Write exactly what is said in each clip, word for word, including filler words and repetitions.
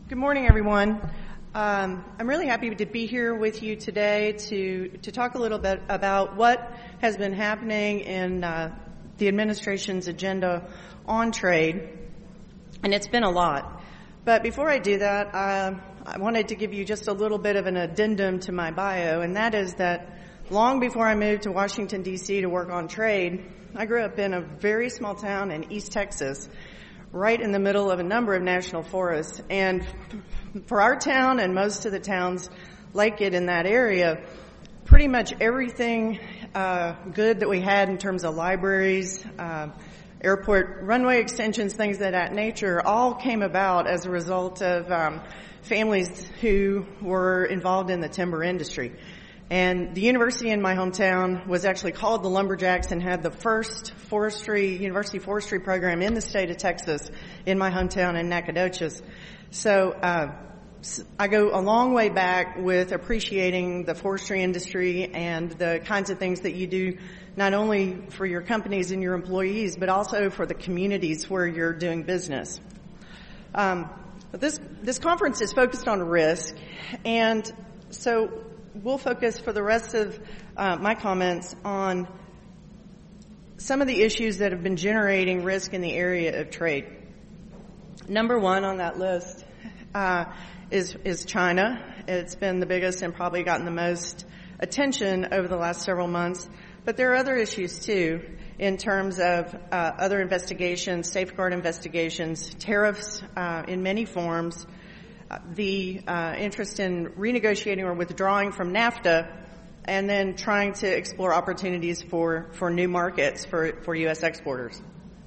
Good morning, everyone. Um, I'm really happy to be here with you today to to talk a little bit about what has been happening in uh, the administration's agenda on trade, and it's been a lot. But before I do that, uh, I wanted to give you just a little bit of an addendum to my bio, and that is that long before I moved to Washington, D C to work on trade, I grew up in a very small town in East Texas, right in the middle of a number of national forests. And for our town and most of the towns like it in that area, pretty much everything uh, good that we had in terms of libraries, uh, airport runway extensions, things of that nature, all came about as a result of um, families who were involved in the timber industry. And the university in my hometown was actually called the Lumberjacks and had the first forestry, university forestry program in the state of Texas in my hometown in Nacogdoches. So, uh, I go a long way back with appreciating the forestry industry and the kinds of things that you do, not only for your companies and your employees, but also for the communities where you're doing business. Um, but this, this conference is focused on risk, and so we'll focus for the rest of uh, my comments on some of the issues that have been generating risk in the area of trade. Number one on that list uh, is, is China. It's been the biggest and probably gotten the most attention over the last several months. But there are other issues too in terms of uh, other investigations, safeguard investigations, tariffs uh, in many forms, uh, the uh, interest in renegotiating or withdrawing from NAFTA, and then trying to explore opportunities for, for new markets for, for U S exporters.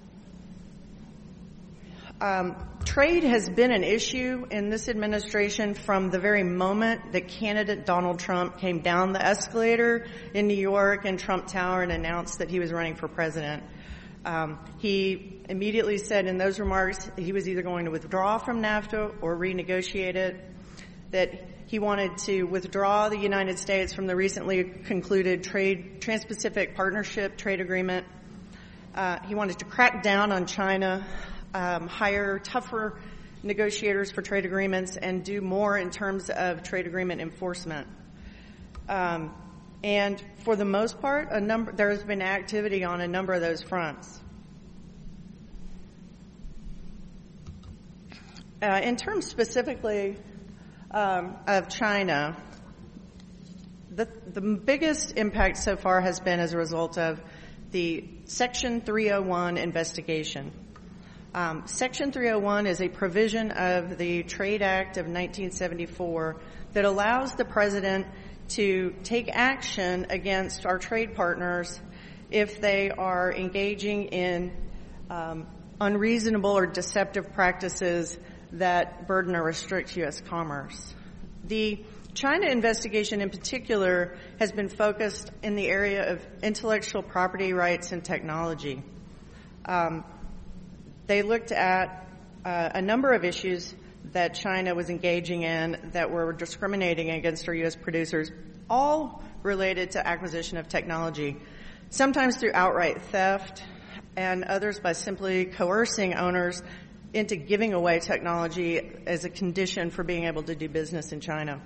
Um, trade has been an issue in this administration from the very moment that candidate Donald Trump came down the escalator in New York and Trump Tower and announced that he was running for president. Um, he immediately said in those remarks he was either going to withdraw from NAFTA or renegotiate it, that he wanted to withdraw the United States from the recently concluded trade Trans-Pacific Partnership trade agreement. Uh, he wanted to crack down on China, um, hire tougher negotiators for trade agreements, and do more in terms of trade agreement enforcement. Um, and for the most part, a number there has been activity on a number of those fronts. Uh, in terms specifically Um, of China, the, the biggest impact so far has been as a result of the Section three oh one investigation. Um, Section three oh one is a provision of the Trade Act of nineteen seventy-four that allows the president to take action against our trade partners if they are engaging in um, unreasonable or deceptive practices that burden or restrict U S commerce. The China investigation in particular has been focused in the area of intellectual property rights and technology. Um, they looked at uh, a number of issues that China was engaging in that were discriminating against our U S producers, all related to acquisition of technology, sometimes through outright theft and others by simply coercing owners into giving away technology as a condition for being able to do business in China.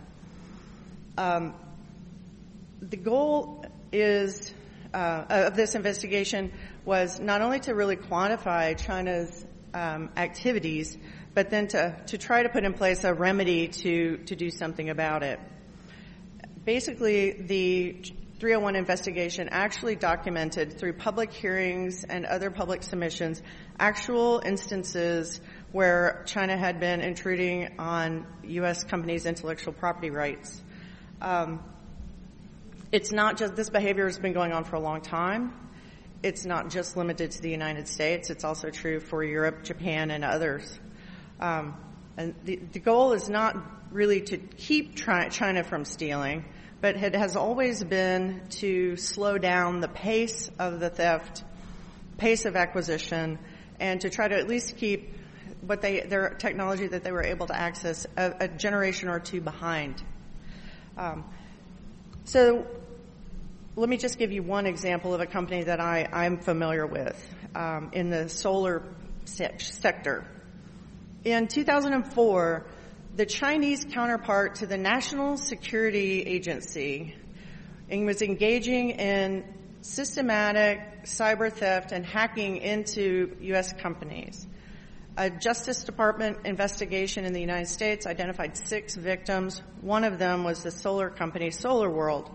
Um, the goal is uh, of this investigation was not only to really quantify China's um, activities, but then to, to try to put in place a remedy to, to do something about it. Basically, the three oh one investigation actually documented through public hearings and other public submissions actual instances where China had been intruding on U S companies' intellectual property rights. Um, it's not just, this behavior has been going on for a long time. It's not just limited to the United States. It's also true for Europe, Japan, and others. Um, and the, the goal is not really to keep try, China from stealing, but it has always been to slow down the pace of the theft, pace of acquisition, and to try to at least keep what they, their technology that they were able to access a, a generation or two behind. Um, so let me just give you one example of a company that I, I'm familiar with um, in the solar se- sector. In two thousand four, the Chinese counterpart to the National Security Agency and was engaging in systematic cyber theft and hacking into U S companies. A Justice Department investigation in the United States identified six victims. One of them was the solar company SolarWorld.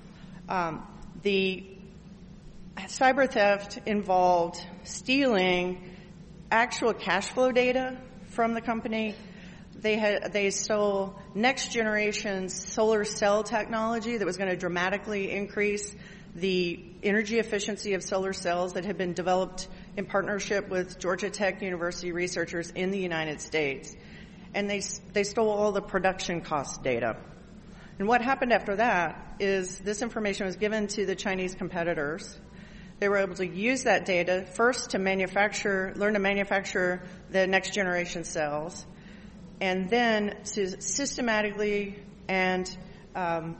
Um, the cyber theft involved stealing actual cash flow data from the company. They had they stole next generation solar cell technology that was going to dramatically increase the energy efficiency of solar cells that had been developed in partnership with Georgia Tech University researchers in the United States. And they they stole all the production cost data. And what happened after that is this information was given to the Chinese competitors. They were able to use that data first to manufacture, learn to manufacture the next generation cells, and then to systematically and um,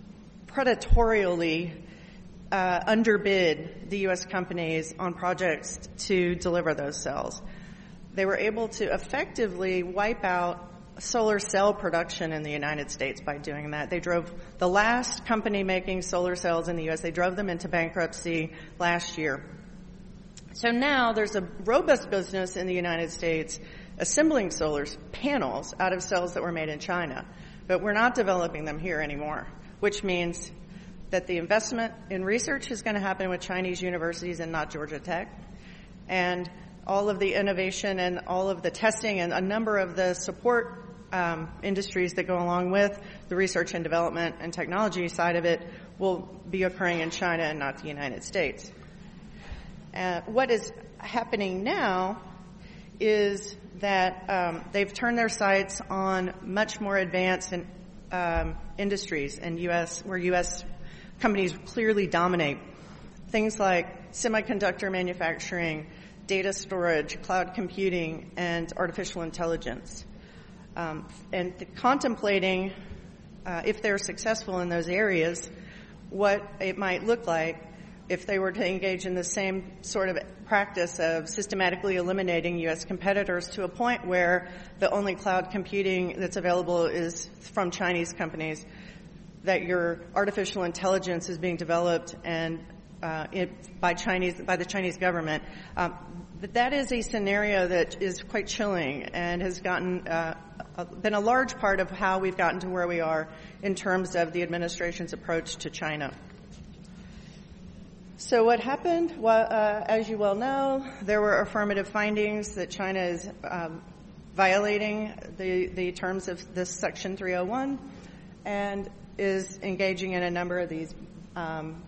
predatorially uh, underbid the U S companies on projects to deliver those cells. They were able to effectively wipe out solar cell production in the United States by doing that. They drove the last company making solar cells in the U S, they drove them into bankruptcy last year. So now there's a robust business in the United States assembling solar panels out of cells that were made in China. But we're not developing them here anymore, which means that the investment in research is going to happen with Chinese universities and not Georgia Tech. And all of the innovation and all of the testing and a number of the support um, industries that go along with the research and development and technology side of it will be occurring in China and not the United States. Uh, what is happening now is that um, they've turned their sights on much more advanced in, um, industries in U S where U S companies clearly dominate. Things like semiconductor manufacturing, data storage, cloud computing, and artificial intelligence. Um, and contemplating, uh, if they're successful in those areas, what it might look like if they were to engage in the same sort of practice of systematically eliminating U S competitors to a point where the only cloud computing that's available is from Chinese companies, that your artificial intelligence is being developed and uh, it, by Chinese by the Chinese government. Um, but that is a scenario that is quite chilling and has gotten uh, been a large part of how we've gotten to where we are in terms of the administration's approach to China. So what happened? Well, uh, as you well know, there were affirmative findings that China is um, violating the, the terms of this Section three oh one and is engaging in a number of these um,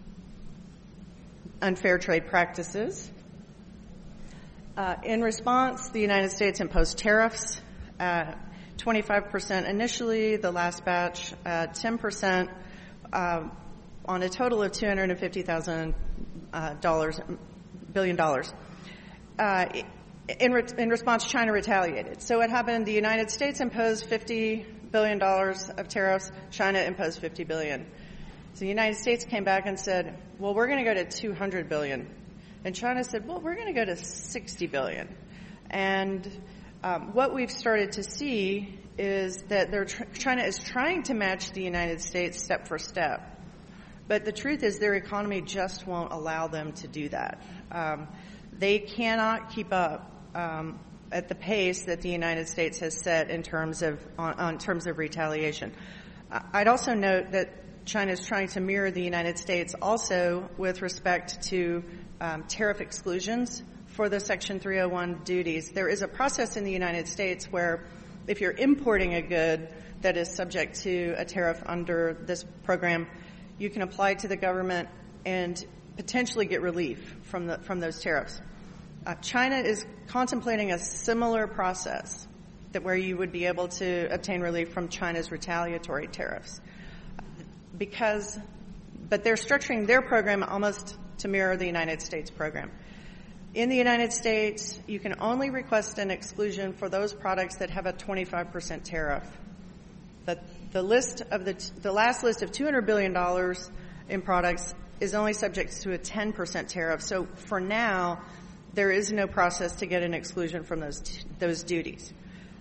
unfair trade practices. Uh, in response, the United States imposed tariffs, uh, twenty-five percent initially, the last batch, uh, ten percent, uh, on a total of two hundred fifty thousand uh, dollars, billion dollars. Uh, in, re- in response, China retaliated. So what happened? The United States imposed fifty billion dollars of tariffs. China imposed fifty billion dollars. So the United States came back and said, well, we're going to go to two hundred billion dollars. And China said, well, we're going to go to sixty billion dollars. And um, what we've started to see is that they're tr- China is trying to match the United States step for step. But the truth is their economy just won't allow them to do that. Um, they cannot keep up um, at the pace that the United States has set in terms of on, on terms of retaliation. I'd also note that China is trying to mirror the United States also with respect to um, tariff exclusions for the Section three oh one duties. There is a process in the United States where if you're importing a good that is subject to a tariff under this program, you can apply to the government and potentially get relief from the from those tariffs. Uh, China is contemplating a similar process that where you would be able to obtain relief from China's retaliatory tariffs. Because, but they're structuring their program almost to mirror the United States program. In the United States, you can only request an exclusion for those products that have a twenty-five percent tariff. The, the list of the, the last list of two hundred billion dollars in products is only subject to a ten percent tariff. So for now, there is no process to get an exclusion from those, those duties.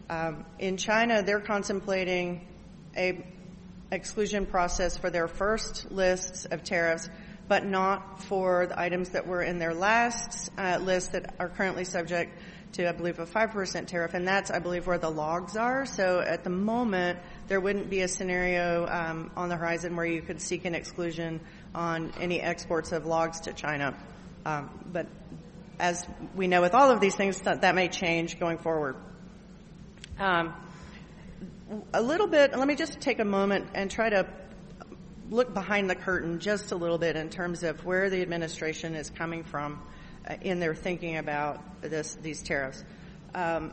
Um, in China, they're contemplating a exclusion process for their first lists of tariffs, but not for the items that were in their last uh, list that are currently subject to, I believe, a five percent tariff, and that's, I believe, where the logs are. So at the moment, there wouldn't be a scenario um, on the horizon where you could seek an exclusion on any exports of logs to China. Um, but as we know with all of these things, that, that may change going forward. Um, a little bit, let me just take a moment and try to look behind the curtain just a little bit in terms of where the administration is coming from uh, in their thinking about this, these tariffs. Um,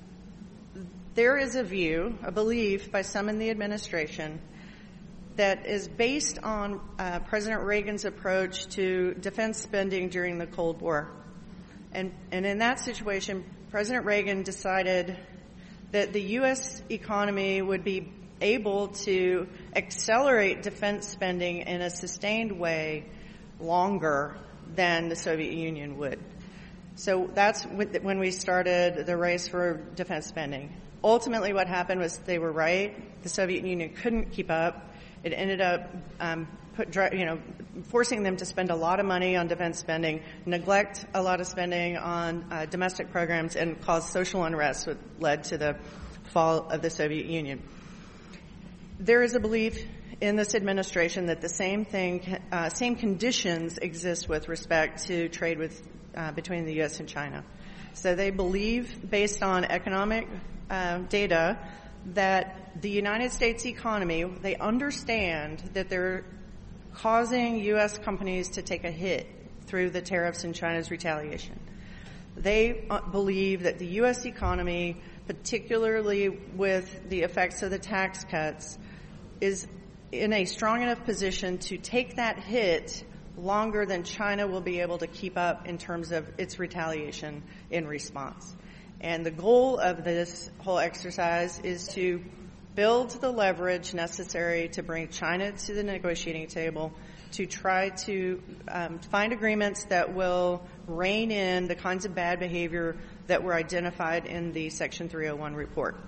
there is a view, a belief by some in the administration that is based on uh, President Reagan's approach to defense spending during the Cold War. And, and in that situation, President Reagan decided that the U S economy would be able to accelerate defense spending in a sustained way longer than the Soviet Union would. So that's when we started the race for defense spending. Ultimately, what happened was they were right. The Soviet Union couldn't keep up. It ended up um, put, you know, forcing them to spend a lot of money on defense spending, neglect a lot of spending on uh, domestic programs, and cause social unrest, which led to the fall of the Soviet Union. There is a belief in this administration that the same thing, uh, same conditions exist with respect to trade with uh, between the U S and China. So they believe, based on economic uh, data, that the United States economy, they understand that they're causing U S companies to take a hit through the tariffs and China's retaliation. They uh, believe that the U S economy, particularly with the effects of the tax cuts, is in a strong enough position to take that hit longer than China will be able to keep up in terms of its retaliation in response. And the goal of this whole exercise is to build the leverage necessary to bring China to the negotiating table, to try to um, find agreements that will rein in the kinds of bad behavior that were identified in the Section three oh one report.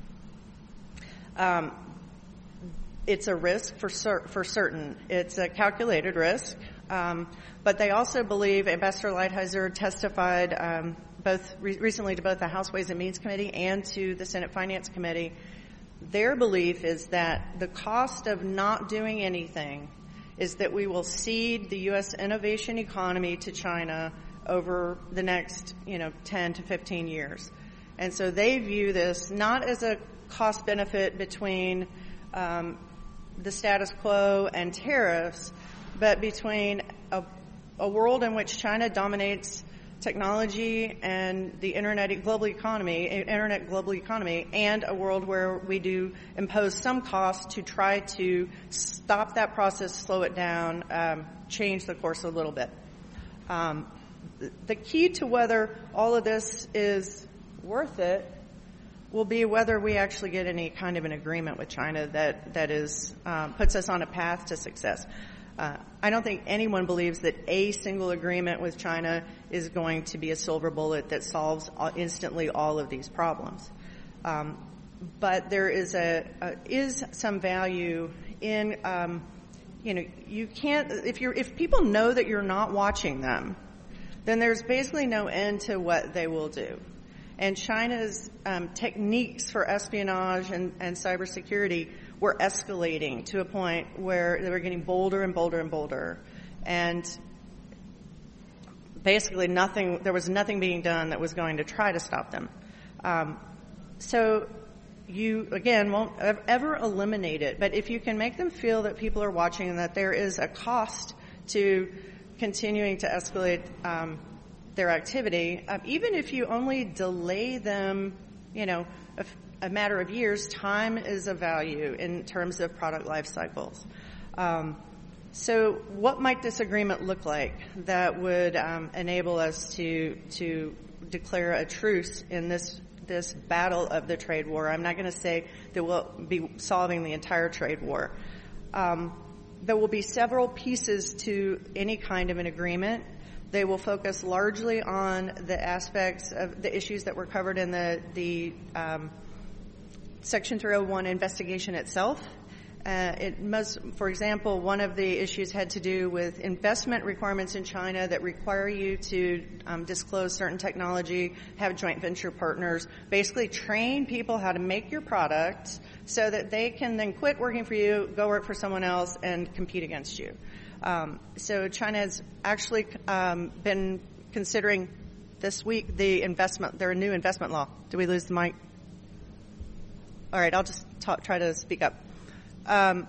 Um, it's a risk for cer- for certain. It's a calculated risk, um, but they also believe, Ambassador Lighthizer testified um, both re- recently to both the House Ways and Means Committee and to the Senate Finance Committee. Their belief is that the cost of not doing anything is that we will cede the U S innovation economy to China over the next, you know, ten to fifteen years. And so they view this not as a cost benefit between um, the status quo and tariffs, but between a, a world in which China dominates technology and the internet global economy, internet global economy, and a world where we do impose some cost to try to stop that process, slow it down, um, change the course a little bit. Um, the key to whether all of this is worth it will be whether we actually get any kind of an agreement with China that that is um, puts us on a path to success. Uh, I don't think anyone believes that a single agreement with China is going to be a silver bullet that solves all, instantly all of these problems. Um, but there is a, a is some value in, um, you know, you can't if you're if people know that you're not watching them, then there's basically no end to what they will do. And China's um, techniques for espionage and, and cybersecurity were escalating to a point where they were getting bolder and bolder and bolder. And basically nothing, there was nothing being done that was going to try to stop them. Um, so you, again, won't ever eliminate it. But if you can make them feel that people are watching and that there is a cost to continuing to escalate um, their activity, um, even if you only delay them, you know, a, a matter of years, time is of value in terms of product life cycles. Um, so what might this agreement look like that would um, enable us to to declare a truce in this this battle of the trade war? I'm not going to say that we'll be solving the entire trade war. Um, there will be several pieces to any kind of an agreement. They will focus largely on the aspects of the issues that were covered in the the um, Section three oh one investigation itself. Uh, it most, for example, one of the issues had to do with investment requirements in China that require you to um, disclose certain technology, have joint venture partners, basically train people how to make your product so that they can then quit working for you, go work for someone else, and compete against you. Um, so China has actually um, been considering this week the investment, their new investment law. Did we lose the mic? All right, I'll just talk, try to speak up. Um,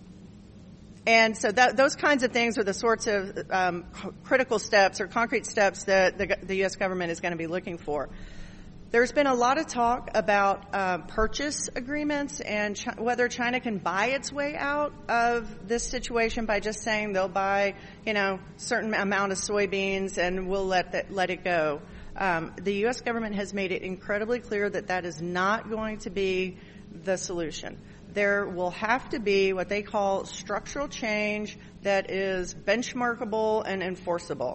and so that, those kinds of things are the sorts of um, critical steps or concrete steps that the, the U S government is going to be looking for. There's been a lot of talk about uh, purchase agreements and Ch- whether China can buy its way out of this situation by just saying they'll buy, you know, certain amount of soybeans and we'll let that, let it go. Um, the U S government has made it incredibly clear that that is not going to be the solution. There will have to be what they call structural change that is benchmarkable and enforceable.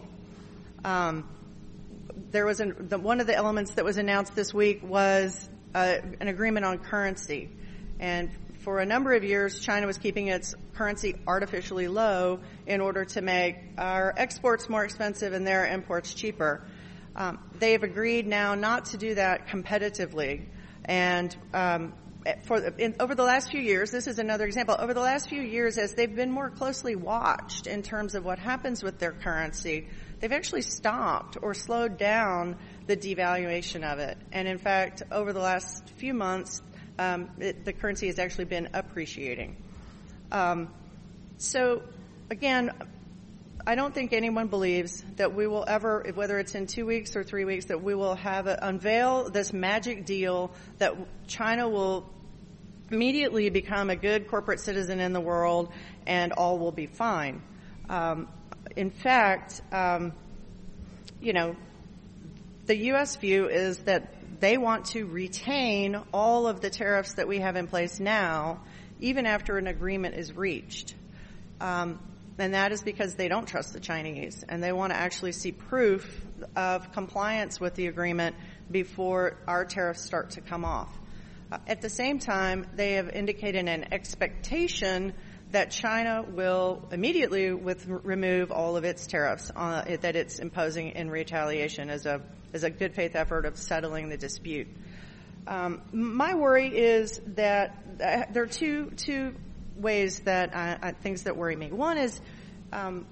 Um, there was an, the, one of the elements that was announced this week was uh, an agreement on currency. And for a number of years, China was keeping its currency artificially low in order to make our exports more expensive and their imports cheaper. Um, they have agreed now not to do that competitively. And um, For in, over the last few years, this is another example, over the last few years as they've been more closely watched in terms of what happens with their currency, they've actually stopped or slowed down the devaluation of it. And in fact, over the last few months, um, it, the currency has actually been appreciating. Um, so again, I don't think anyone believes that we will ever, whether it's in two weeks or three weeks, that we will have a, unveil this magic deal that China will immediately become a good corporate citizen in the world and all will be fine. Um, in fact, um, you know, the U S view is that they want to retain all of the tariffs that we have in place now, even after an agreement is reached. Um, And that is because they don't trust the Chinese, and they want to actually see proof of compliance with the agreement before our tariffs start to come off. Uh, at the same time, they have indicated an expectation that China will immediately with, remove all of its tariffs uh, that it's imposing in retaliation as a as a good faith effort of settling the dispute. Um, my worry is that uh, there are two two. ways that uh, things that worry me. One is um,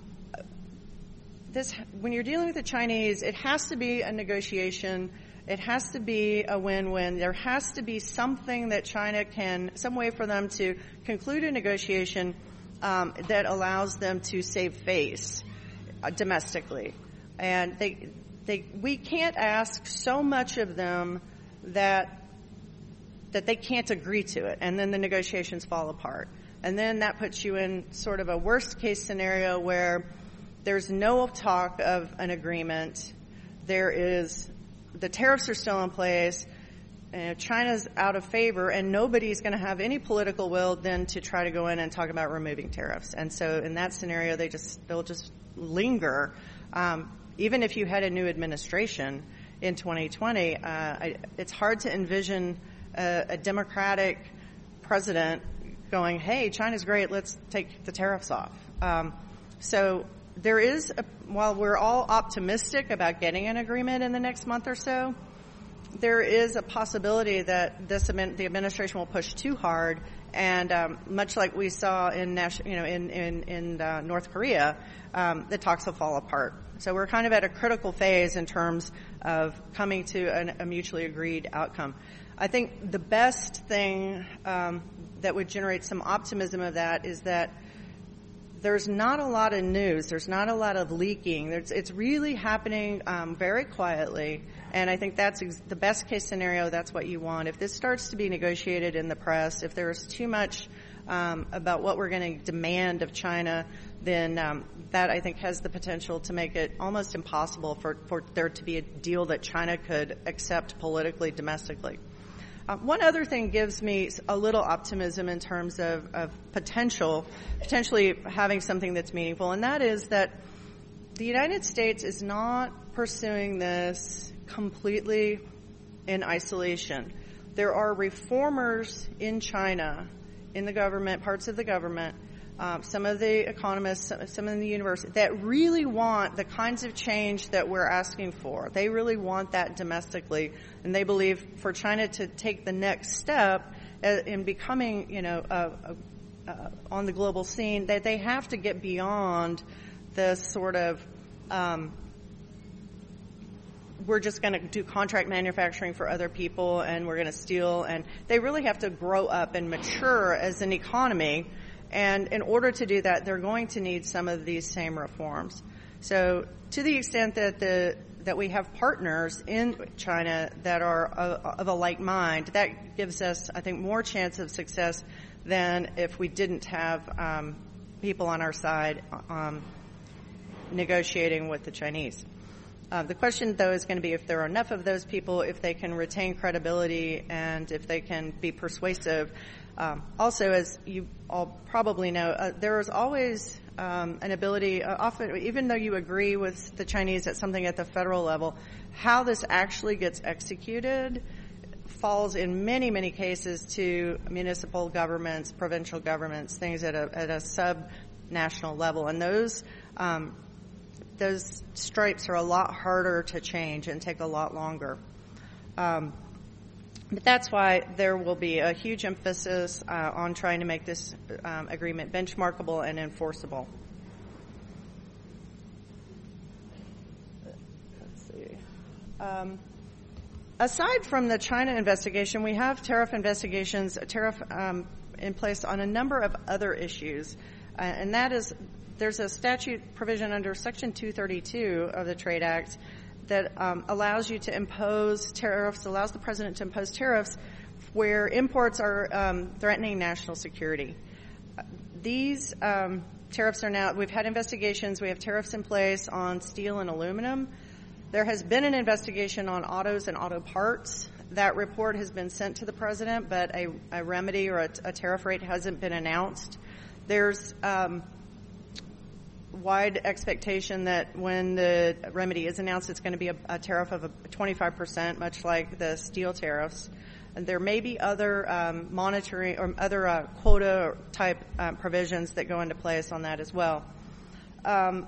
this: when you're dealing with the Chinese, it has to be a negotiation. It has to be a win-win. There has to be something that China can, some way for them to conclude a negotiation um, that allows them to save face uh, domestically. And they, they, we can't ask so much of them that that they can't agree to it, and then the negotiations fall apart. And then that puts you in sort of a worst-case scenario where there's no talk of an agreement. There is, the tariffs are still in place, and China's out of favor, and nobody's going to have any political will then to try to go in and talk about removing tariffs. And so in that scenario, they just, they'll just linger. Um, even if you had a new administration in twenty twenty, uh, I, it's hard to envision a, a Democratic president going, hey, China's great, let's take the tariffs off. Um, so there is, a, while we're all optimistic about getting an agreement in the next month or so, there is a possibility that this the administration will push too hard, and um, much like we saw in you know in in, in uh, North Korea, um, the talks will fall apart. So we're kind of at a critical phase in terms of coming to an, a mutually agreed outcome. I think the best thing um, that would generate some optimism of that is that there's not a lot of news. There's not a lot of leaking. There's, it's really happening um, very quietly, and I think that's ex- the best case scenario. That's what you want. If this starts to be negotiated in the press, if there's too much um, about what we're going to demand of China, then um, that, I think, has the potential to make it almost impossible for, for there to be a deal that China could accept politically, domestically. Uh, one other thing gives me a little optimism in terms of, of potential, potentially having something that's meaningful, and that is that the United States is not pursuing this completely in isolation. there are reformers in China, in the government, parts of the government, um, some of the economists, some, some in the university, that really want the kinds of change that we're asking for. They really want that domestically, and they believe for China to take the next step in becoming, you know, a, a, a, on the global scene, that they have to get beyond this sort of um, we're just going to do contract manufacturing for other people and we're going to steal. And they really have to grow up and mature as an economy. And in order to do that, they're going to need some of these same reforms. So to the extent that the that we have partners in China that are of, of a like mind, that gives us, I think, more chance of success than if we didn't have um, people on our side um, negotiating with the Chinese. Uh, the question, though, is going to be if there are enough of those people, if they can retain credibility, and if they can be persuasive. Um, also, as you all probably know, uh, there is always um, an ability, uh, often, even though you agree with the Chinese at something at the federal level, how this actually gets executed falls in many, many cases to municipal governments, provincial governments, things at a, at a sub-national level. And those um, those stripes are a lot harder to change and take a lot longer. Um, but that's why there will be a huge emphasis uh, on trying to make this um, agreement benchmarkable and enforceable. Let's see. Um, aside from the China investigation, we have tariff investigations, tariff um, in place on a number of other issues, uh, and that is there's a statute provision under Section two thirty-two of the Trade Act that um, allows you to impose tariffs, allows the president to impose tariffs where imports are um, threatening national security. These um, tariffs are now, we've had investigations, we have tariffs in place on steel and aluminum. There has been an investigation on autos and auto parts. That report has been sent to the president, but a, a remedy or a, a tariff rate hasn't been announced. There's um, wide expectation that when the remedy is announced, it's going to be a, a tariff of a twenty-five percent, much like the steel tariffs. And there may be other um, monitoring or other uh, quota type um, provisions that go into place on that as well. Um,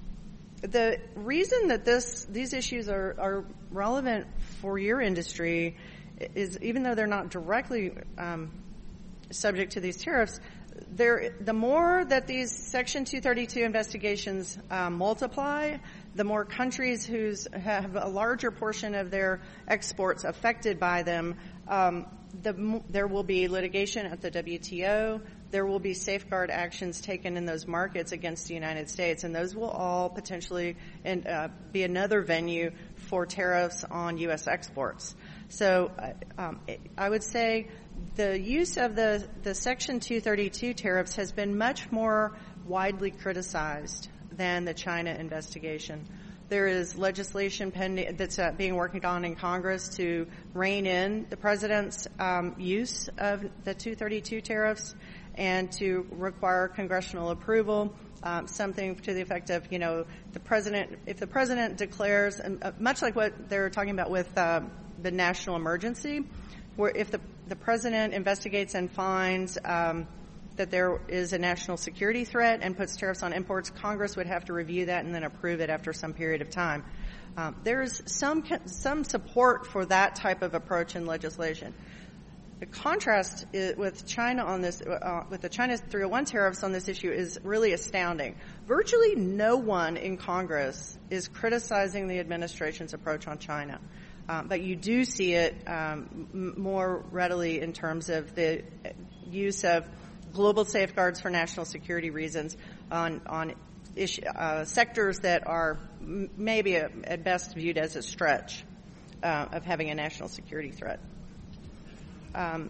the reason that this these issues are, are relevant for your industry is, even though they're not directly um, subject to these tariffs, There, the more that these Section two thirty-two investigations um, multiply, the more countries who have a larger portion of their exports affected by them, um, the, there will be litigation at the W T O. There will be safeguard actions taken in those markets against the United States, and those will all potentially and, uh, be another venue for tariffs on U S exports. So um, I would say the use of the, the Section two thirty-two tariffs has been much more widely criticized than the China investigation. There is legislation pending that's uh, being worked on in Congress to rein in the president's um, use of the two thirty-two tariffs and to require congressional approval. Um, something to the effect of, you know, the president, if the president declares, uh, much like what they're talking about with uh, the national emergency, where if the, the president investigates and finds um, that there is a national security threat and puts tariffs on imports, Congress would have to review that and then approve it after some period of time. Um, there is some some support for that type of approach in legislation. The contrast is, with China on this, uh, with the China's three oh one tariffs on this issue is really astounding. Virtually no one in Congress is criticizing the administration's approach on China. Um, but you do see it um, m- more readily in terms of the use of global safeguards for national security reasons on on issue, uh, sectors that are m- maybe a, at best viewed as a stretch uh, of having a national security threat. Um,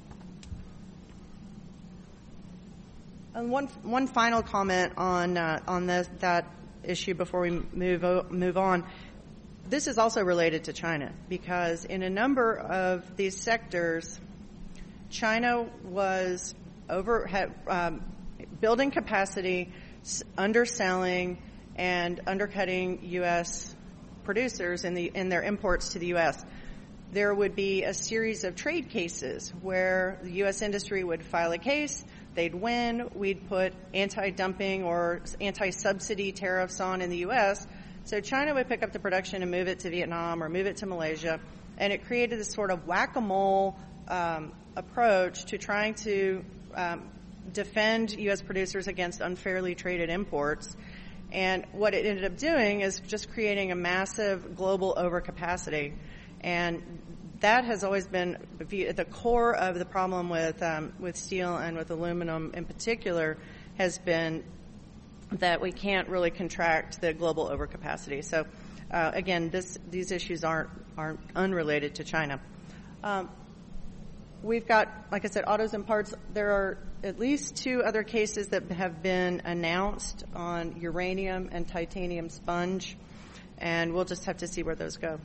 and one one final comment on uh, on this, that issue before we move o- move on. This is also related to China because in a number of these sectors, China was over had, um, building capacity, underselling, and undercutting U S producers in the in their imports to the U S there would be a series of trade cases where the U S industry would file a case, they'd win, we'd put anti-dumping or anti-subsidy tariffs on in the U S, so China would pick up the production and move it to Vietnam or move it to Malaysia, and it created this sort of whack-a-mole um, approach to trying to um, defend U S producers against unfairly traded imports. And what it ended up doing is just creating a massive global overcapacity. And that has always been at the core of the problem with um, with steel and with aluminum in particular, has been that we can't really contract the global overcapacity. So, uh, again, this, these issues aren't aren't unrelated to China. Um, we've got, like I said, autos and parts. There are at least two other cases that have been announced on uranium and titanium sponge, and we'll just have to see where those go.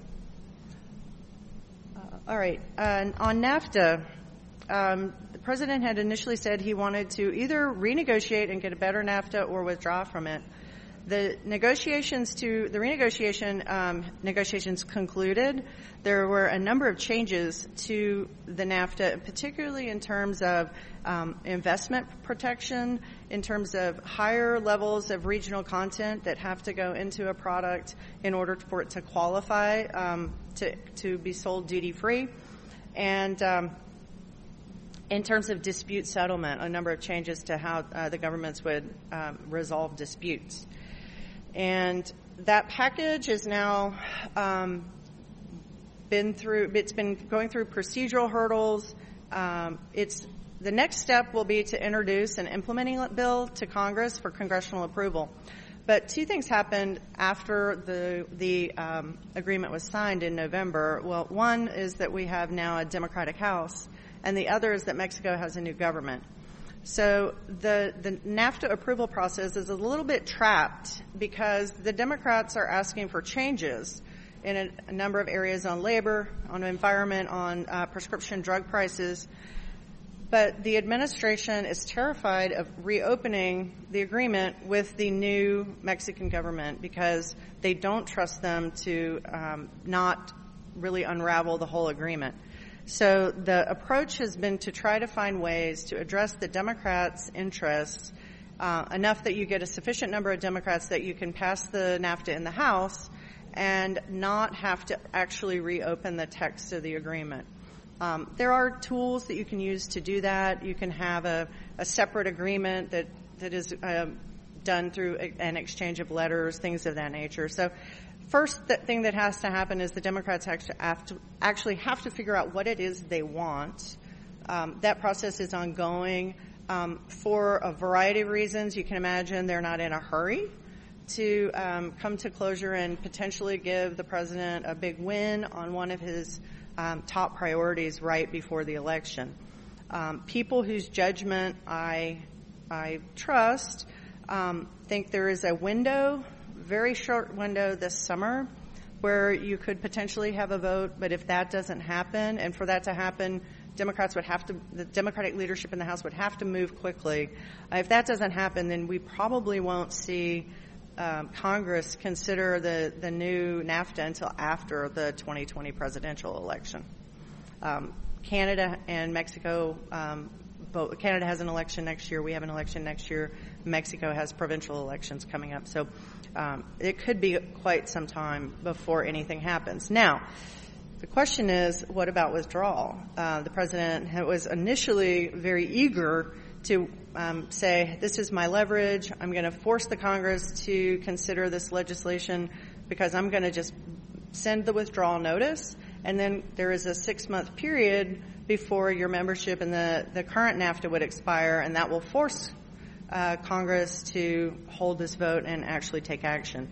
Uh, all right. Uh, on NAFTA, um, the president had initially said he wanted to either renegotiate and get a better NAFTA or withdraw from it. The negotiations to the renegotiation um, negotiations concluded. There were a number of changes to the NAFTA, particularly in terms of um, investment protection, in terms of higher levels of regional content that have to go into a product in order for it to qualify um, to to be sold duty free, and um, in terms of dispute settlement, a number of changes to how uh, the governments would um, resolve disputes. And that package is now um, been through, it's been going through procedural hurdles. Um, it's, the next step will be to introduce an implementing bill to Congress for congressional approval. But two things happened after the, the um, agreement was signed in November. Well, one is that we have now a Democratic House, and the other is that Mexico has a new government. So the, the NAFTA approval process is a little bit trapped because the Democrats are asking for changes in a, a number of areas on labor, on environment, on uh, prescription drug prices. But the administration is terrified of reopening the agreement with the new Mexican government because they don't trust them to um, not really unravel the whole agreement. So the approach has been to try to find ways to address the Democrats' interests uh, enough that you get a sufficient number of Democrats that you can pass the NAFTA in the House and not have to actually reopen the text of the agreement. Um, there are tools that you can use to do that. You can have a, a separate agreement that, that is uh, done through a, an exchange of letters, things of that nature. So first th- thing that has to happen is the Democrats actually have to, actually have to figure out what it is they want. Um, that process is ongoing um, for a variety of reasons. You can imagine they're not in a hurry to um, come to closure and potentially give the president a big win on one of his um, top priorities right before the election. Um, people whose judgment I I trust um, think there is a window, very short window this summer, where you could potentially have a vote. But if that doesn't happen, and for that to happen, Democrats would have to, the Democratic leadership in the House would have to move quickly. Uh, if that doesn't happen, then we probably won't see um, Congress consider the, the new NAFTA until after the twenty twenty presidential election. Um, Canada and Mexico, um, both, Canada has an election next year. We have an election next year. Mexico has provincial elections coming up. So um, it could be quite some time before anything happens. Now, the question is, what about withdrawal? Uh, the president was initially very eager to um, say, this is my leverage. I'm going to force the Congress to consider this legislation because I'm going to just send the withdrawal notice. And then there is a six-month period before your membership in the, the current NAFTA would expire, and that will force uh, Congress to hold this vote and actually take action.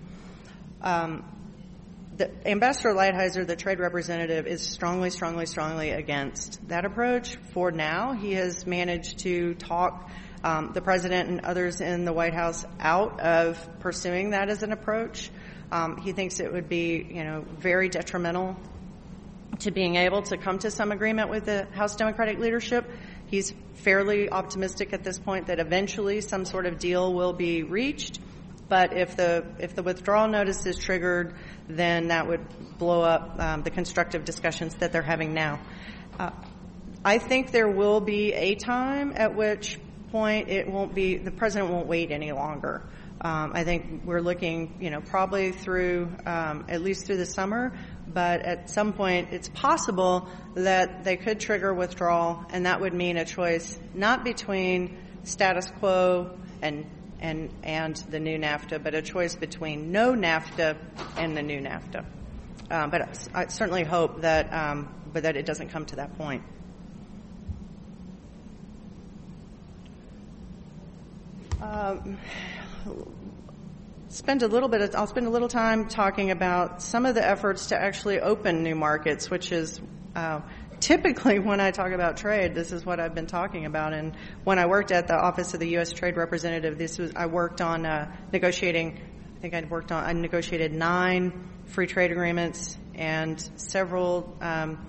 Um, The, Ambassador Lighthizer, the trade representative, is strongly, strongly, strongly against that approach. For now, he has managed to talk um, the president and others in the White House out of pursuing that as an approach. Um, he thinks it would be, you know, very detrimental to being able to come to some agreement with the House Democratic leadership. He's fairly optimistic at this point that eventually some sort of deal will be reached. But if the if the withdrawal notice is triggered, then that would blow up um, the constructive discussions that they're having now. Uh, I think there will be a time at which point it won't be, the president won't wait any longer. Um, I think we're looking, you know, probably through, um, at least through the summer, but at some point it's possible that they could trigger withdrawal, and that would mean a choice not between status quo and and and the new NAFTA, but a choice between no NAFTA and the new NAFTA. Um, but I certainly hope that, um, but that it doesn't come to that point. Um, spend a little bit of, I'll spend a little time talking about some of the efforts to actually open new markets, which is uh, typically when I talk about trade, this is what I've been talking about. And when I worked at the Office of the U S Trade Representative, this was, I worked on uh, negotiating, I think I'd worked on, I negotiated nine free trade agreements and several um,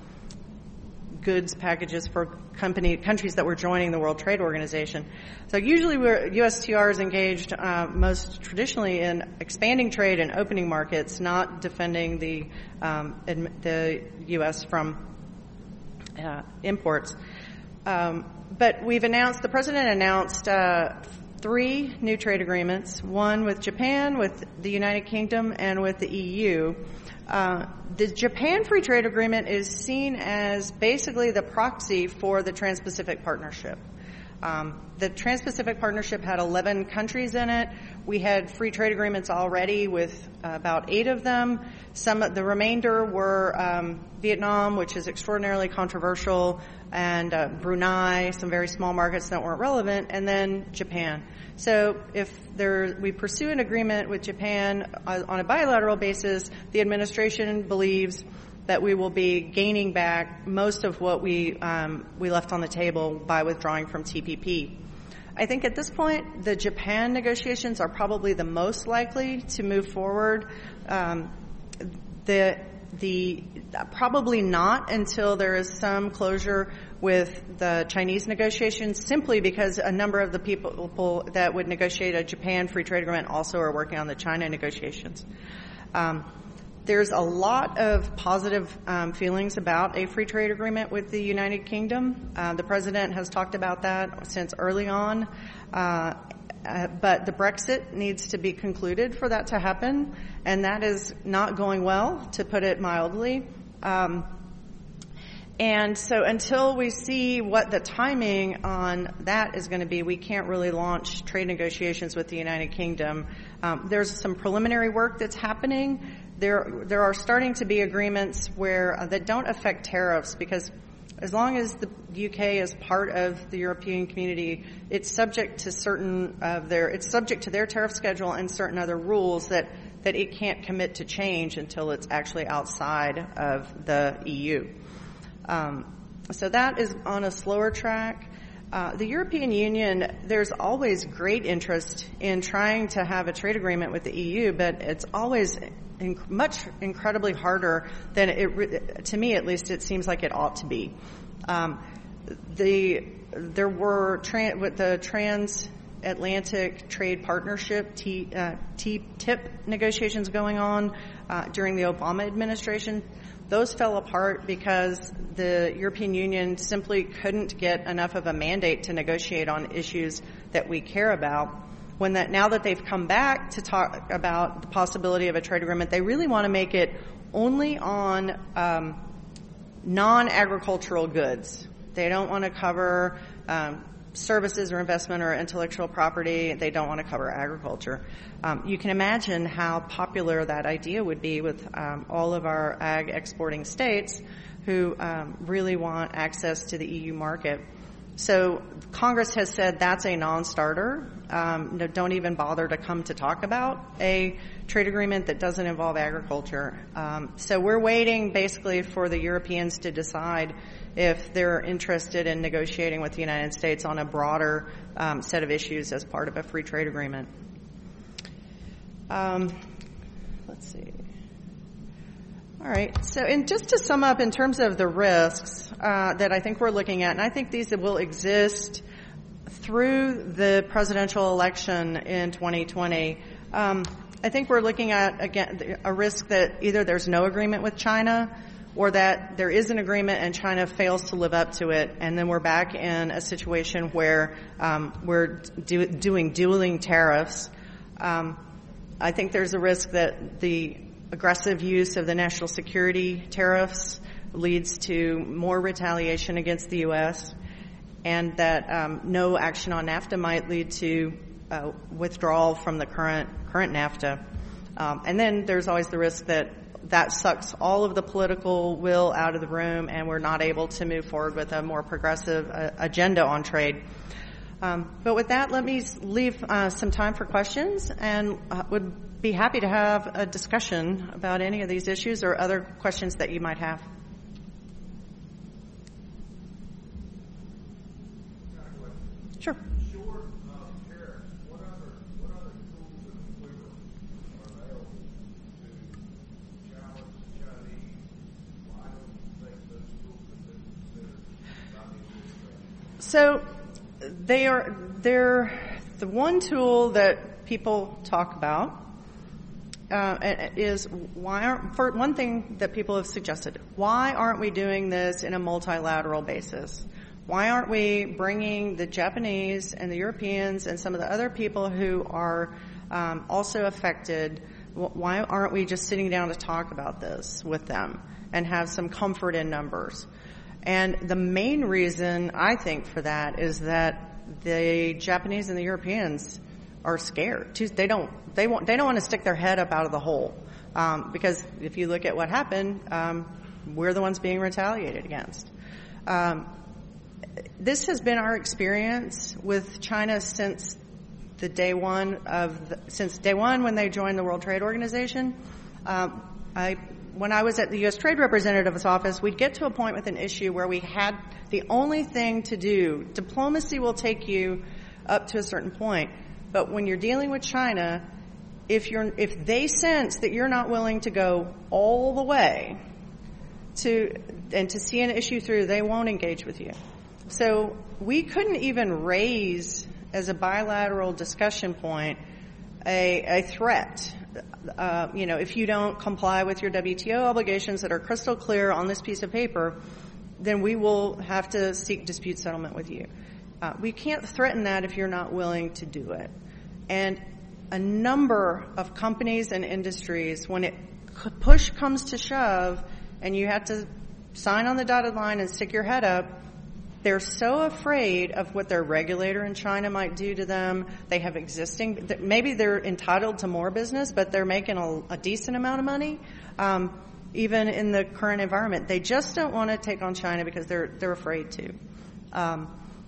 goods packages for company countries that were joining the World Trade Organization. So usually we're, U S T R is engaged uh, most traditionally in expanding trade and opening markets, not defending the um, the U S from uh, imports. Um, but we've announced, the president announced uh, three new trade agreements, one with Japan, with the United Kingdom, and with the E U. Uh, the Japan Free Trade Agreement is seen as basically the proxy for the Trans-Pacific Partnership. Um, the Trans-Pacific Partnership had eleven countries in it. We had free trade agreements already with uh, about eight of them. Some of the remainder were um, Vietnam, which is extraordinarily controversial, and uh, Brunei, some very small markets that weren't relevant, and then Japan. So if there, we pursue an agreement with Japan uh, on a bilateral basis, the administration believes that we will be gaining back most of what we um, we left on the table by withdrawing from T P P. I think at this point, the Japan negotiations are probably the most likely to move forward. Um, the the probably not until there is some closure with the Chinese negotiations, simply because a number of the people that would negotiate a Japan free trade agreement also are working on the China negotiations. Um, There's a lot of positive um, feelings about a free trade agreement with the United Kingdom. Uh, the president has talked about that since early on. Uh, uh, but the Brexit needs to be concluded for that to happen, and that is not going well, to put it mildly. Um, and so until we see what the timing on that is going to be, we can't really launch trade negotiations with the United Kingdom. Um, there's some preliminary work that's happening. There, there are starting to be agreements where uh, that don't affect tariffs, because as long as the U K is part of the European community, it's subject to certain of their, it's subject to their tariff schedule and certain other rules that, that it can't commit to change until it's actually outside of the E U. Um, so that is on a slower track. Uh, the European Union, there's always great interest in trying to have a trade agreement with the E U, but it's always inc- much incredibly harder than it, re- to me at least, it seems like it ought to be. Um, the there were tra- with the Transatlantic Trade Partnership T, uh, T T I P negotiations going on uh, during the Obama administration. Those fell apart because the European Union simply couldn't get enough of a mandate to negotiate on issues that we care about. When that, now that they've come back to talk about the possibility of a trade agreement, they really want to make it only on um, non-agricultural goods. They don't want to cover um, services or investment or intellectual property. They don't want to cover agriculture. Um, you can imagine how popular that idea would be with um, all of our ag exporting states who um, really want access to the E U market. So Congress has said that's a non-starter. Um, no, don't even bother to come to talk about a trade agreement that doesn't involve agriculture. Um, so we're waiting basically for the Europeans to decide if they're interested in negotiating with the United States on a broader um, set of issues as part of a free trade agreement. Um, let's see. All right. So, and just to sum up in terms of the risks uh, that I think we're looking at, and I think these will exist through the presidential election in twenty twenty, Um, I think we're looking at, again, a risk that either there's no agreement with China or that there is an agreement and China fails to live up to it, and then we're back in a situation where um, we're do, doing dueling tariffs. Um, I think there's a risk that the aggressive use of the national security tariffs leads to more retaliation against the U S, and that um, no action on NAFTA might lead to uh, withdrawal from the current current NAFTA. Um, and then there's always the risk that that sucks all of the political will out of the room and we're not able to move forward with a more progressive uh, agenda on trade. Um, but with that, let me leave uh, some time for questions, and uh, would be happy to have a discussion about any of these issues or other questions that you might have. Sure. Short of tariffs, what other what other tools in the quiver are available to challenge the Chinese? Why don't you think those tools have been considered by the administration? So they are they're the one tool that people talk about uh, is why aren't for one thing that people have suggested, why aren't we doing this in a multilateral basis? Why aren't we bringing the Japanese and the Europeans and some of the other people who are um, also affected, why aren't we just sitting down to talk about this with them and have some comfort in numbers? And the main reason, I think, for that is that the Japanese and the Europeans are scared. They don't, they want, they don't want to stick their head up out of the hole. Um, because if you look at what happened, um, we're the ones being retaliated against. Um, This has been our experience with China since the day one of the, since day one when they joined the World Trade Organization. Um, I, when I was at the U S Trade Representative's office, we'd get to a point with an issue where we had the only thing to do. Diplomacy will take you up to a certain point, but when you're dealing with China, if you're if they sense that you're not willing to go all the way to and to see an issue through, they won't engage with you. So we couldn't even raise, as a bilateral discussion point, a, a threat. Uh, you know, if you don't comply with your W T O obligations that are crystal clear on this piece of paper, then we will have to seek dispute settlement with you. Uh, we can't threaten that if you're not willing to do it. And a number of companies and industries, when it push comes to shove and you have to sign on the dotted line and stick your head up, they're so afraid of what their regulator in China might do to them. They have existing, maybe they're entitled to more business, but they're making a, a decent amount of money, um, even in the current environment. They just don't want to take on China because they're they're afraid to. Um,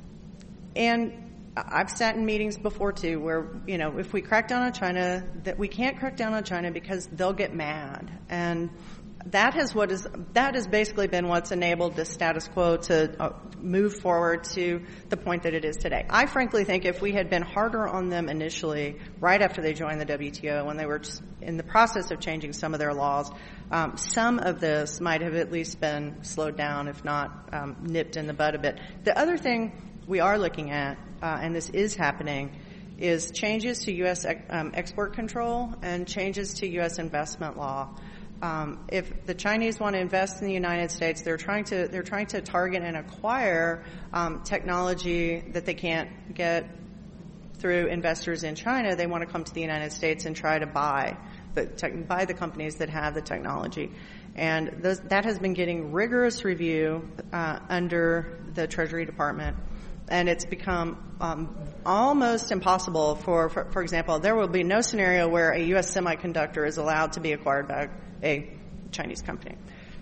and I've sat in meetings before too, where you know if we crack down on China, that we can't crack down on China because they'll get mad. And That has what is that has basically been what's enabled the status quo to uh, move forward to the point that it is today. I frankly think if we had been harder on them initially, right after they joined the W T O, when they were just in the process of changing some of their laws, um, some of this might have at least been slowed down, if not um, nipped in the bud a bit. The other thing we are looking at, uh, and this is happening, is changes to U S um, export control and changes to U S investment law. Um, if the Chinese want to invest in the United States, they're trying to they're trying to target and acquire um, technology that they can't get through investors in China. They want to come to the United States and try to buy the tech, buy the companies that have the technology, and those, that has been getting rigorous review uh, under the Treasury Department. And it's become um, almost impossible for, for, for example, there will be no scenario where a U S semiconductor is allowed to be acquired by a Chinese company.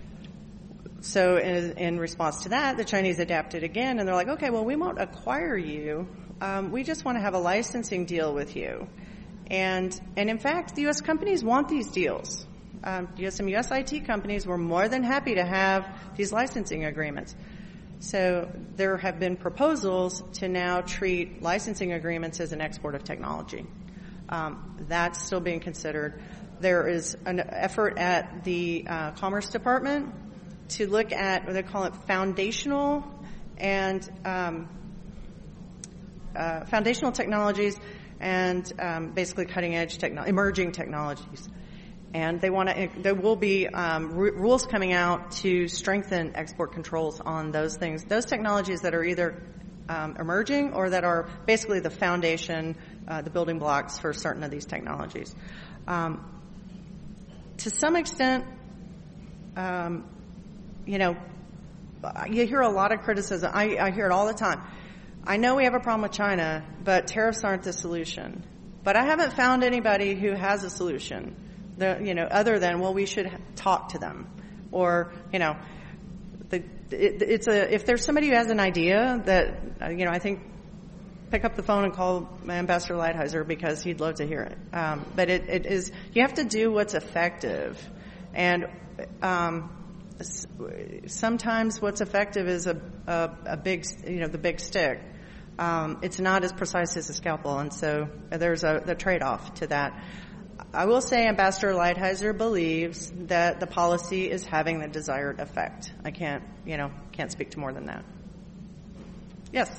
So in, in response to that, the Chinese adapted again, and they're like, okay, well, we won't acquire you. Um, we just want to have a licensing deal with you. And, and in fact, the U S companies want these deals. Um, some U S I T companies were more than happy to have these licensing agreements. So there have been proposals to now treat licensing agreements as an export of technology. Um, that's still being considered. There is an effort at the uh, Commerce Department to look at what they call it foundational and um, uh, foundational technologies. and um, basically cutting-edge techno- emerging technologies. And they want to. There will be um, r- rules coming out to strengthen export controls on those things, those technologies that are either um, emerging or that are basically the foundation, uh, the building blocks for certain of these technologies. Um, to some extent, um, you know, you hear a lot of criticism. I, I hear it all the time. I know we have a problem with China, but tariffs aren't the solution. But I haven't found anybody who has a solution. The, you know, other than, well, we should talk to them, or you know, the, it, it's a if there's somebody who has an idea that uh, you know, I think pick up the phone and call Ambassador Lighthizer because he'd love to hear it. Um, but it, it is you have to do what's effective, and um, sometimes what's effective is a, a, a big, you know, the big stick. Um, it's not as precise as a scalpel, and so there's a the trade-off to that. I will say Ambassador Lighthizer believes that the policy is having the desired effect. I can't, you know, can't speak to more than that. Yes.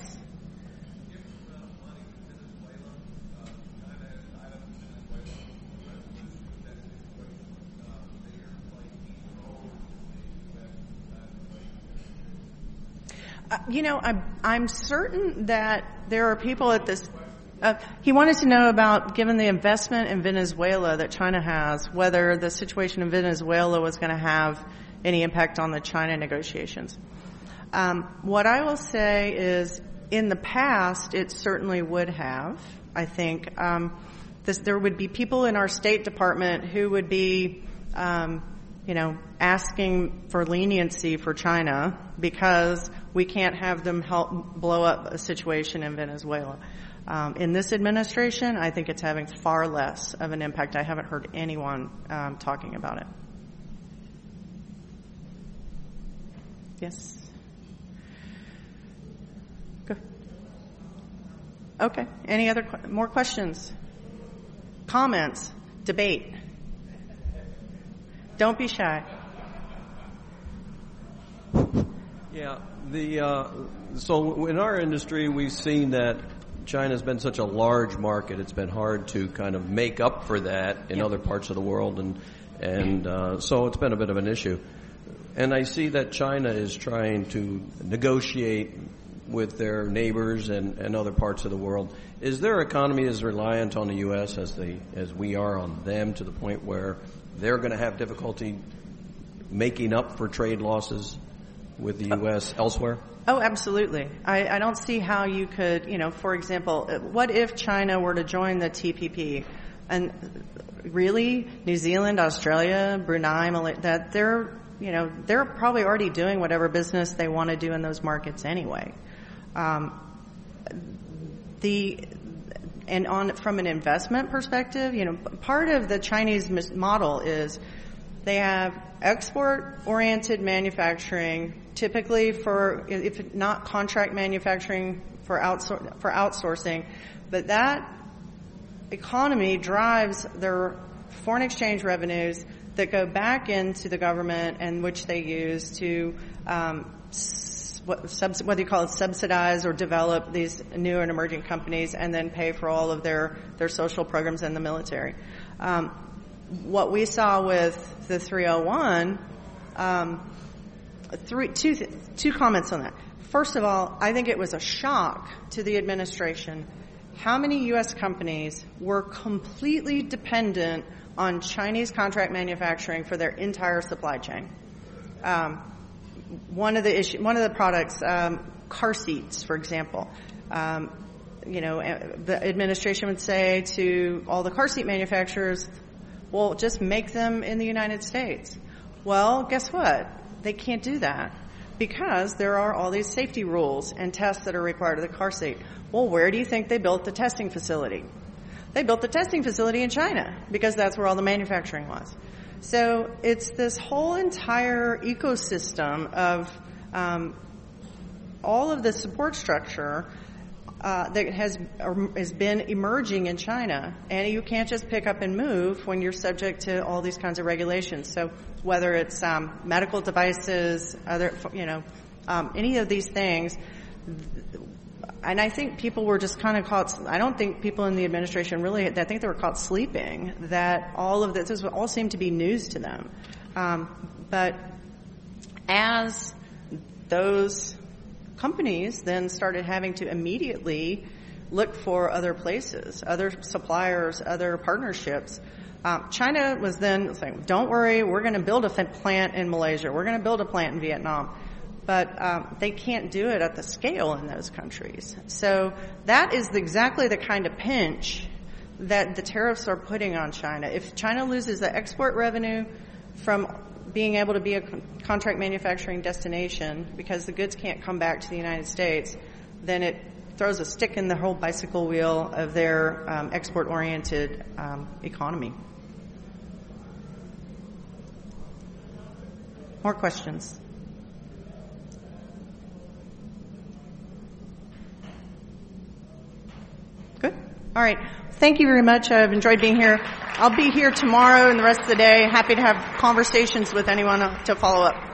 Uh, you know, I'm, I'm certain that there are people at this. Uh, he wanted to know about, given the investment in Venezuela that China has, whether the situation in Venezuela was going to have any impact on the China negotiations. Um, what I will say is, in the past, it certainly would have. I think um, this, there would be people in our State Department who would be, um, you know, asking for leniency for China because we can't have them help blow up a situation in Venezuela. Um, in this administration, I think it's having far less of an impact. I haven't heard anyone um, talking about it. Yes? Go. Okay. Any other qu- more questions? Comments? Debate? Don't be shy. Yeah. The uh, so in our industry, we've seen that China's been such a large market, it's been hard to kind of make up for that in yeah. other parts of the world, and and uh, so it's been a bit of an issue. And I see that China is trying to negotiate with their neighbors and, and other parts of the world. Is their economy as reliant on the U S as they as we are on them, to the point where they're going to have difficulty making up for trade losses with the U S elsewhere? Oh, absolutely. I, I don't see how you could, you know, for example, what if China were to join the T P P? And really, New Zealand, Australia, Brunei, Malay, that they're, you know, they're probably already doing whatever business they want to do in those markets anyway. Um, the and on from an investment perspective, you know, part of the Chinese model is they have export-oriented manufacturing, typically for, if not contract manufacturing for outsor- for outsourcing, but that economy drives their foreign exchange revenues that go back into the government and which they use to um, what, subs- whether you call it subsidize or develop these new and emerging companies, and then pay for all of their, their social programs in the military. Um, what we saw with the three oh one, um, three, two, th- two comments on that. First of all, I think it was a shock to the administration how many U S companies were completely dependent on Chinese contract manufacturing for their entire supply chain. Um, one of the issue, one of the products, um, car seats, for example. Um, you know, the administration would say to all the car seat manufacturers, well, just make them in the United States. Well, guess what? They can't do that because there are all these safety rules and tests that are required of the car seat. Well, where do you think they built the testing facility? They built the testing facility in China because that's where all the manufacturing was. So it's this whole entire ecosystem of um, all of the support structure Uh, that has has been emerging in China, and you can't just pick up and move when you're subject to all these kinds of regulations. So whether it's um, medical devices, other, you know, um, any of these things, and I think people were just kind of caught, I don't think people in the administration really, I think they were caught sleeping, that all of this, this all seemed to be news to them. Um, but as those companies then started having to immediately look for other places, other suppliers, other partnerships, um, China was then saying, don't worry, we're going to build a plant in Malaysia, we're going to build a plant in Vietnam. But um, they can't do it at the scale in those countries. So that is exactly the kind of pinch that the tariffs are putting on China. If China loses the export revenue from being able to be a contract manufacturing destination because the goods can't come back to the United States, then it throws a stick in the whole bicycle wheel of their um, export-oriented um, economy. More questions? Good. All right. Thank you very much. I've enjoyed being here. I'll be here tomorrow and the rest of the day. Happy to have conversations with anyone to follow up.